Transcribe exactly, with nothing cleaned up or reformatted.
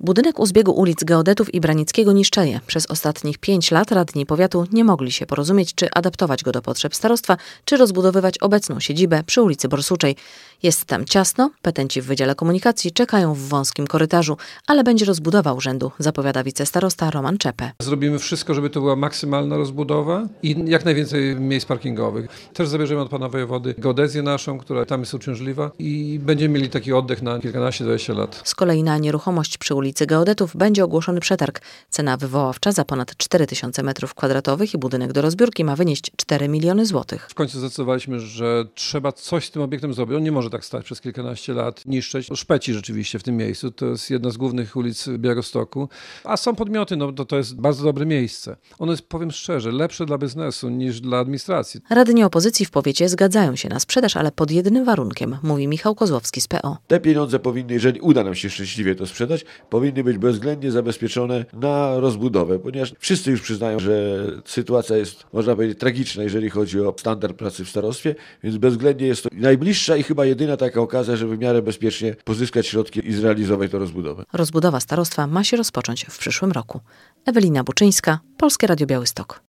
Budynek u zbiegu ulic Geodetów i Branickiego niszczeje. Przez ostatnich pięć lat radni powiatu nie mogli się porozumieć, czy adaptować go do potrzeb starostwa, czy rozbudowywać obecną siedzibę przy ulicy Borsuczej. Jest tam ciasno, petenci w Wydziale Komunikacji czekają w wąskim korytarzu, ale będzie rozbudowa urzędu, zapowiada wicestarosta Roman Czepę. Zrobimy wszystko, żeby to była maksymalna rozbudowa i jak najwięcej miejsc parkingowych. Też zabierzemy od pana wojewody geodezję naszą, która tam jest uciążliwa i będziemy mieli taki oddech na kilkanaście, dwadzieścia lat. Z kolei na nieruchomość przy ulicy Geodetów będzie ogłoszony przetarg. Cena wywoławcza za ponad cztery tysiące metrów kwadratowych i budynek do rozbiórki ma wynieść cztery miliony złotych. W końcu zdecydowaliśmy, że trzeba coś z tym obiektem zrobić. On nie może tak stać przez kilkanaście lat, niszczeć. Szpeci rzeczywiście w tym miejscu. To jest jedna z głównych ulic Białegostoku. A są podmioty, no to, to jest bardzo dobre miejsce. Ono jest, powiem szczerze, lepsze dla biznesu niż dla administracji. Radni opozycji w powiecie zgadzają się na sprzedaż, ale pod jednym warunkiem, mówi Michał Kozłowski z P O. Te pieniądze powinny, jeżeli uda nam się szczęśliwie to sprzedać, powinny być bezwzględnie zabezpieczone na rozbudowę, ponieważ wszyscy już przyznają, że sytuacja jest, można powiedzieć, tragiczna, jeżeli chodzi o standard pracy w starostwie, więc bezwzględnie jest to najbliższa i chyba jedyna taka okazja, żeby w miarę bezpiecznie pozyskać środki i zrealizować tę rozbudowę. Rozbudowa starostwa ma się rozpocząć w przyszłym roku. Ewelina Buczyńska, Polskie Radio Białystok.